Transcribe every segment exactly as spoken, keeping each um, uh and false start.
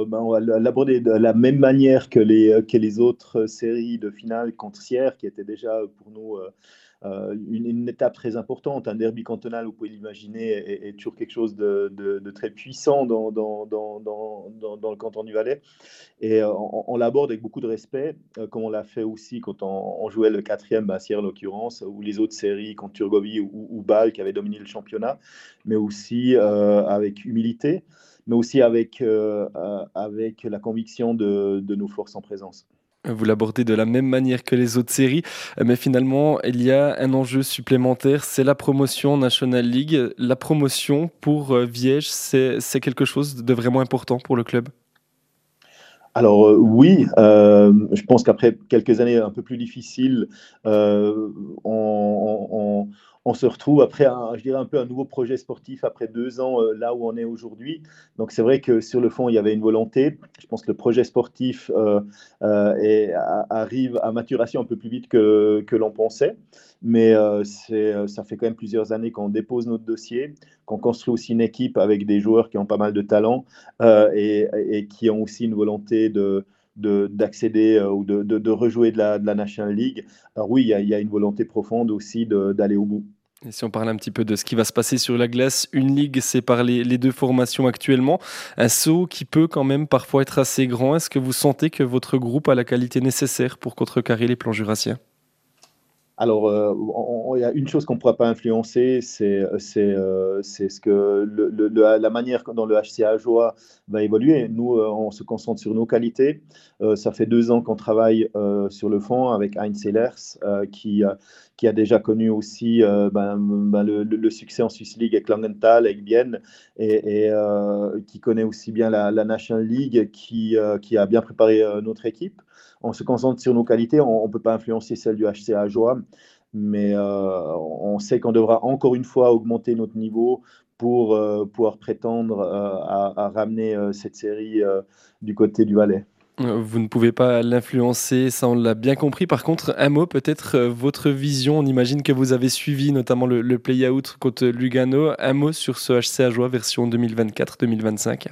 ben, on va l'aborder de la même manière que les, que les autres séries de finale contre Sierre, qui étaient déjà pour nous euh, euh, une, une étape très importante. Un derby cantonal, vous pouvez l'imaginer, est, est toujours quelque chose de, de, de très puissant dans, dans, dans, dans, dans, dans le canton du Valais. Et euh, on, on l'aborde avec beaucoup de respect, euh, comme on l'a fait aussi quand on, on jouait le quatrième, à Sierre en l'occurrence, ou les autres séries contre Turgovie ou, ou Bâle qui avaient dominé le championnat, mais aussi euh, avec humilité, mais aussi avec, euh, euh, avec la conviction de, de nos forces en présence. Vous l'abordez de la même manière que les autres séries, euh, mais finalement, il y a un enjeu supplémentaire, c'est la promotion National League. La promotion pour euh, Viège, c'est c'est quelque chose de vraiment important pour le club. Alors euh, oui, euh, je pense qu'après quelques années un peu plus difficiles, euh, on, on- on se retrouve après, un, je dirais un peu un nouveau projet sportif après deux ans euh, là où on est aujourd'hui. Donc c'est vrai que sur le fond, il y avait une volonté. Je pense que le projet sportif euh, euh, est- a- arrive à maturation un peu plus vite que, que l'on pensait. Mais euh, c'est, euh, ça fait quand même plusieurs années qu'on dépose notre dossier, qu'on construit aussi une équipe avec des joueurs qui ont pas mal de talent euh, et, et, qui ont aussi une volonté de, de, d'accéder euh, ou de, de, de, rejouer de la, de la National League. Alors oui, il y a, il y a une volonté profonde aussi de, d'aller au bout. Et si on parle un petit peu de ce qui va se passer sur la glace, une ligue sépare les, les deux formations actuellement. Un saut qui peut quand même parfois être assez grand. Est-ce que vous sentez que votre groupe a la qualité nécessaire pour contrecarrer les plans jurassiens? Alors, euh, on- on- il y a une chose qu'on ne pourra pas influencer, c'est c'est, euh, c'est ce que le- le- le- la manière dont le H C A Joie va évoluer. Nous, euh, on se concentre sur nos qualités. Euh, ça fait deux ans qu'on travaille euh, sur le fond avec Heinz Ehlers, euh, qui, euh, qui a déjà connu aussi euh, ben, ben, le, le- le succès en Swiss League avec Langenthal, avec Bienne, et, et, euh, qui connaît aussi bien la, la National League, qui, euh, qui a bien préparé euh, notre équipe. On se concentre sur nos qualités, on ne peut pas influencer celle du H C A Joie, mais euh, on sait qu'on devra encore une fois augmenter notre niveau pour euh, pouvoir prétendre euh, à, à, ramener euh, cette série euh, du côté du Valais. Euh, Vous ne pouvez pas l'influencer, ça on l'a bien compris. Par contre, un mot peut-être, euh, votre vision, on imagine que vous avez suivi notamment le, le play-out contre Lugano. Un mot sur ce H C A Joie version deux mille vingt-quatre deux mille vingt-cinq.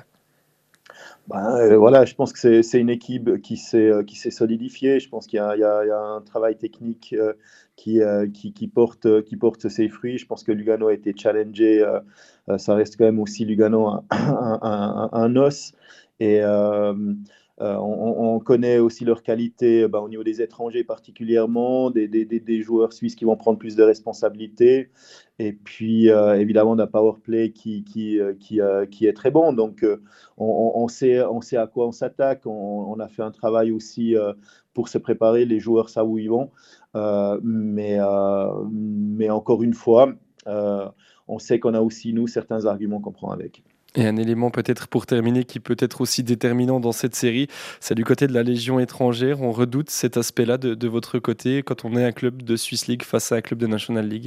Ben, euh, voilà, je pense que c'est, c'est une équipe qui s'est, euh, qui s'est solidifiée. Je pense qu'il y a, il y a- il y a un travail technique euh, qui, euh, qui, qui porte, euh, qui porte ses fruits. Je pense que Lugano a été challengé. Euh, euh, ça reste quand même aussi Lugano un, un, un- un os. Et euh, euh, on, on connaît aussi leur qualité ben, au niveau des étrangers particulièrement, des, des, des- des joueurs suisses qui vont prendre plus de responsabilités. Et puis, euh, évidemment, d'un power play qui, qui, euh, qui, euh, qui est très bon. Donc, euh, on, on sait, on sait à quoi on s'attaque. On, on a fait un travail aussi euh, pour se préparer. Les joueurs savent où ils vont. Euh, mais, euh, mais encore une fois, euh, on sait qu'on a aussi, nous, certains arguments qu'on prend avec. Et un élément peut-être pour terminer qui peut être aussi déterminant dans cette série, c'est du côté de la Légion étrangère. On redoute cet aspect-là de, de votre côté quand on est un club de Swiss League face à un club de National League.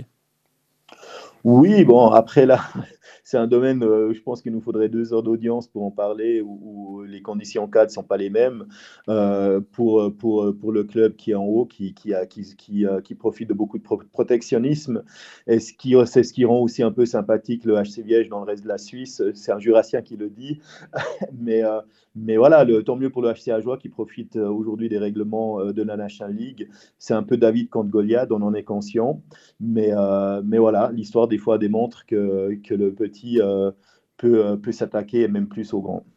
Oui, bon, après là, c'est un domaine, euh, je pense qu'il nous faudrait deux heures d'audience pour en parler, où, où les conditions cadres ne sont pas les mêmes euh, pour, pour, pour le club qui est en haut, qui, qui, a, qui, qui, euh, qui profite de beaucoup de pro- protectionnisme. Et ce qui, c'est ce qui rend aussi un peu sympathique le H C Viège dans le reste de la Suisse. C'est un Jurassien qui le dit. Mais, euh, mais voilà, le, tant mieux pour le H C Ajoie qui profite euh, aujourd'hui des règlements euh, de la National League. C'est un peu David contre Goliath, on en est conscient. Mais, euh, mais voilà, l'histoire des fois démontre que, que le petit euh, peut, euh, peut s'attaquer et même plus au grand.